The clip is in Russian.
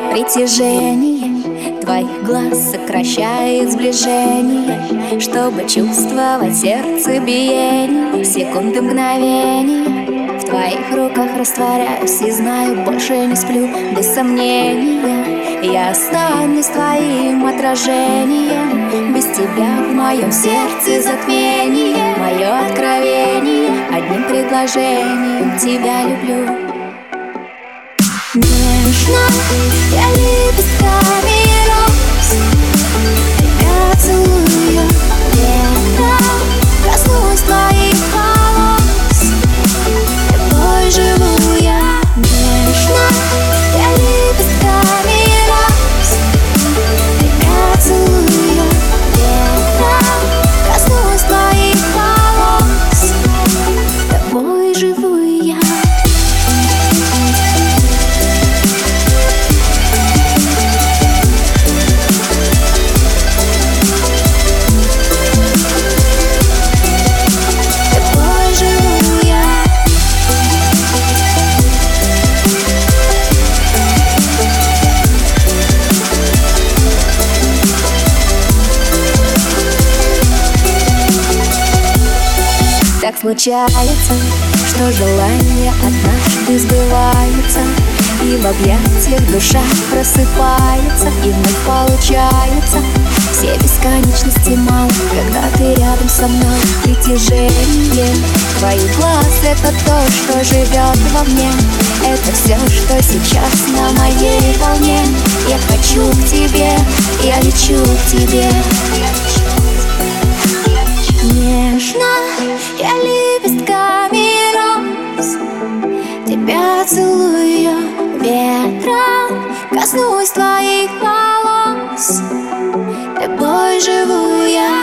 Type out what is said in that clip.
Притяжение твоих глаз сокращает сближение, чтобы чувствовать сердце биение. Секунды, мгновения в твоих руках растворяюсь и знаю, больше не сплю. Без сомнения я останусь твоим отражением. Без тебя в моем сердце затмение. Мое откровение одним предложением: тебя люблю. Нежно я лепестками роз тебя целую, ветром коснусь твоих волос. Тобой живу я. Нежно я лепестками роз тебя целую, ветром коснусь твоих волос. Тобой живу я. Так случается, что желания однажды сбываются, и в объятиях душа просыпается, и вновь получается все бесконечности мало, когда ты рядом со мной. Притяжение твоих глаз — это то, что живет во мне. Это все, что сейчас на моей волне. Я хочу к тебе, я лечу к тебе. Нежно я лепестками роз тебя целую, ветром коснусь твоих волос. Тобой живу я.